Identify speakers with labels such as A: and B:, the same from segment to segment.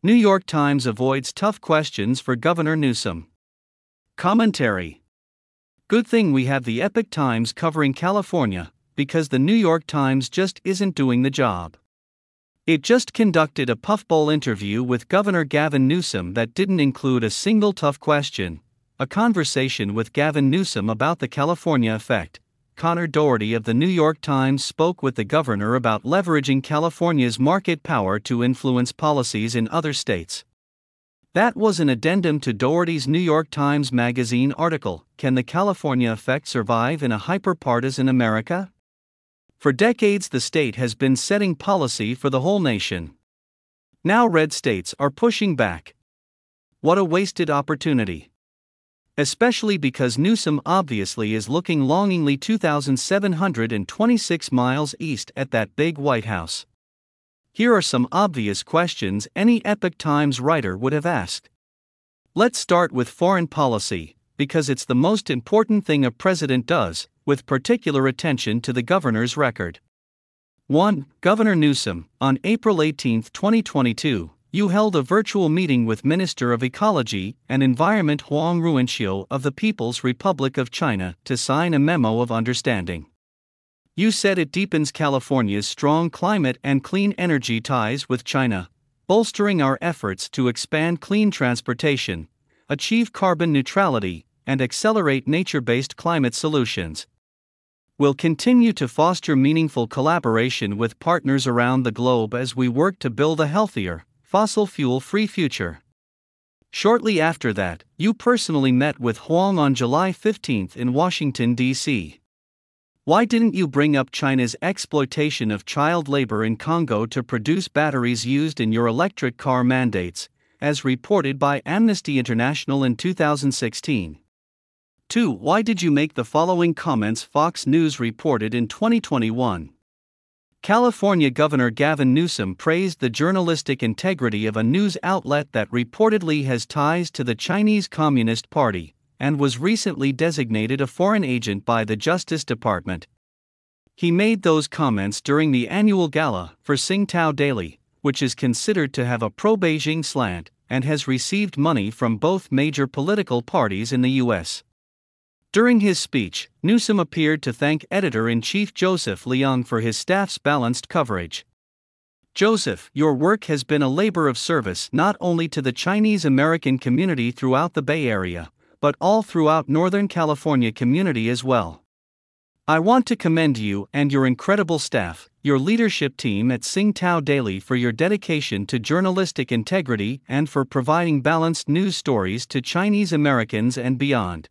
A: New York Times avoids tough questions for Governor Newsom. Commentary. Good thing we have the Epoch Times covering California, because the New York Times just isn't doing the job. It just conducted a puffball interview with Governor Gavin Newsom that didn't include a single tough question. A conversation with Gavin Newsom about the California effect. Connor Doherty of the New York Times spoke with the governor about leveraging California's market power to influence policies in other states. That was an addendum to Doherty's New York Times Magazine article, Can the California Effect Survive in a Hyper-Partisan America? For decades the state has been setting policy for the whole nation. Now red states are pushing back. What a wasted opportunity. Especially because Newsom obviously is looking longingly 2,726 miles east at that big White House. Here are some obvious questions any Epoch Times writer would have asked. Let's start with foreign policy, because it's the most important thing a president does, with particular attention to the governor's record. 1. Governor Newsom, on April 18, 2022, you held a virtual meeting with Minister of Ecology and Environment Huang Ruanqiu of the People's Republic of China to sign a memo of understanding. You said it deepens California's strong climate and clean energy ties with China, bolstering our efforts to expand clean transportation, achieve carbon neutrality, and accelerate nature-based climate solutions. We'll continue to foster meaningful collaboration with partners around the globe as we work to build a healthier, fossil fuel-free future. Shortly after that, you personally met with Huang on July 15 in Washington, D.C. Why didn't you bring up China's exploitation of child labor in Congo to produce batteries used in your electric car mandates, as reported by Amnesty International in 2016? 2. Why did you make the following comments Fox News reported in 2021? California Governor Gavin Newsom praised the journalistic integrity of a news outlet that reportedly has ties to the Chinese Communist Party, and was recently designated a foreign agent by the Justice Department. He made those comments during the annual gala for Tsingtao Daily, which is considered to have a pro-Beijing slant, and has received money from both major political parties in the U.S. During his speech, Newsom appeared to thank editor-in-chief Joseph Leung for his staff's balanced coverage. Joseph, your work has been a labor of service not only to the Chinese American community throughout the Bay Area, but all throughout Northern California community as well. I want to commend you and your incredible staff, your leadership team at Tsingtao Daily for your dedication to journalistic integrity and for providing balanced news stories to Chinese Americans and beyond.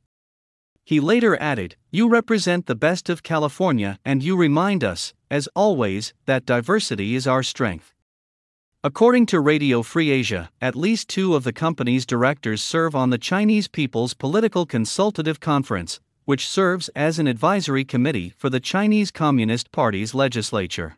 A: He later added, you represent the best of California and you remind us, as always, that diversity is our strength. According to Radio Free Asia, at least 2 of the company's directors serve on the Chinese People's Political Consultative Conference, which serves as an advisory committee for the Chinese Communist Party's legislature.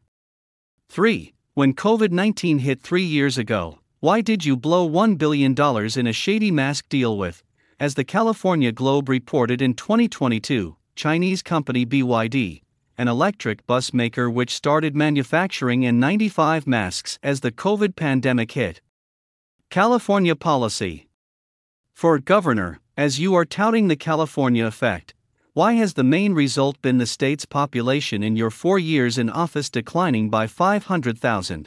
A: 3. When COVID-19 hit 3 years ago, why did you blow $1 billion in a shady mask deal with, as the California Globe reported in 2022, Chinese company BYD, an electric bus maker which started manufacturing N95 masks as the COVID pandemic hit? California policy. For Governor, as you are touting the California effect, why has the main result been the state's population in your 4 years in office declining by 500,000?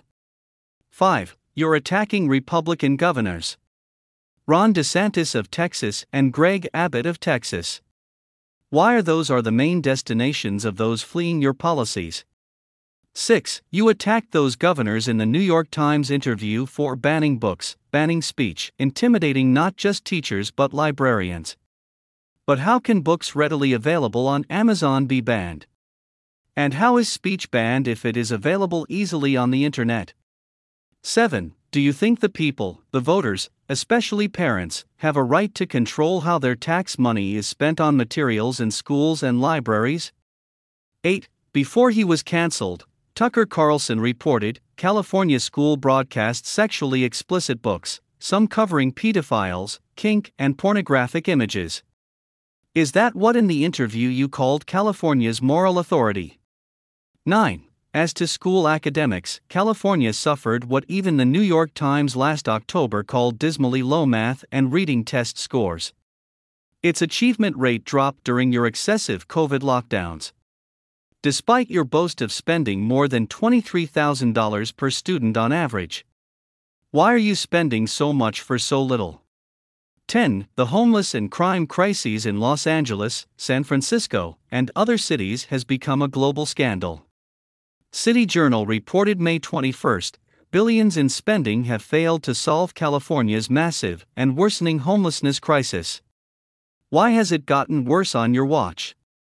A: 5. You're attacking Republican governors. Ron DeSantis of Texas and Greg Abbott of Texas. Why are those the main destinations of those fleeing your policies? 6. You attacked those governors in the New York Times interview for banning books, banning speech, intimidating not just teachers but librarians. But how can books readily available on Amazon be banned? And how is speech banned if it is available easily on the internet? 7. Do you think the people, the voters, especially parents, have a right to control how their tax money is spent on materials in schools and libraries? 8. Before he was cancelled, Tucker Carlson reported, California school broadcast sexually explicit books, some covering pedophiles, kink, and pornographic images. Is that what in the interview you called California's moral authority? 9. As to school academics, California suffered what even the New York Times last October called dismally low math and reading test scores. Its achievement rate dropped during your excessive COVID lockdowns. Despite your boast of spending more than $23,000 per student on average. Why are you spending so much for so little? 10. The homeless and crime crises in Los Angeles, San Francisco, and other cities has become a global scandal. City Journal reported May 21, billions in spending have failed to solve California's massive and worsening homelessness crisis. Why has it gotten worse on your watch?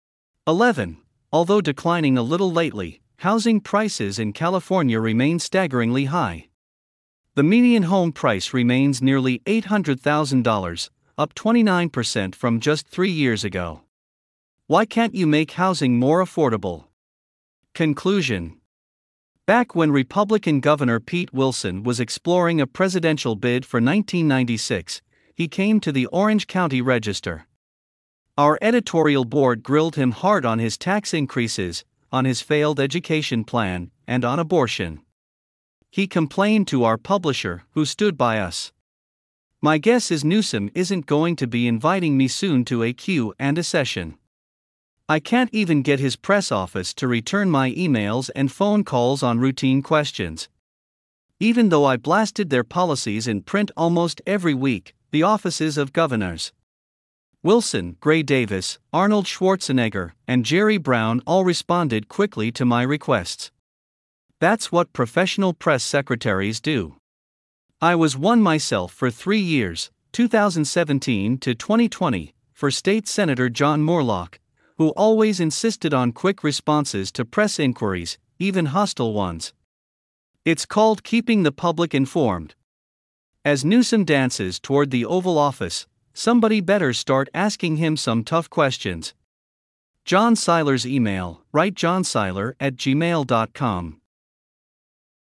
A: 11. Although declining a little lately, housing prices in California remain staggeringly high. The median home price remains nearly $800,000, up 29% from just 3 years ago. Why can't you make housing more affordable? Conclusion. Back when Republican Governor Pete Wilson was exploring a presidential bid for 1996, he came to the Orange County Register. Our editorial board grilled him hard on his tax increases, on his failed education plan, and on abortion. He complained to our publisher, who stood by us. My guess is Newsom isn't going to be inviting me soon to a Q&A session. I can't even get his press office to return my emails and phone calls on routine questions. Even though I blasted their policies in print almost every week, the offices of governors Wilson, Gray Davis, Arnold Schwarzenegger, and Jerry Brown all responded quickly to my requests. That's what professional press secretaries do. I was one myself for 3 years, 2017 to 2020, for State Senator John Moorlach, who always insisted on quick responses to press inquiries, even hostile ones. It's called keeping the public informed. As Newsom dances toward the Oval Office, somebody better start asking him some tough questions. John Seiler's email, write johnseiler@gmail.com.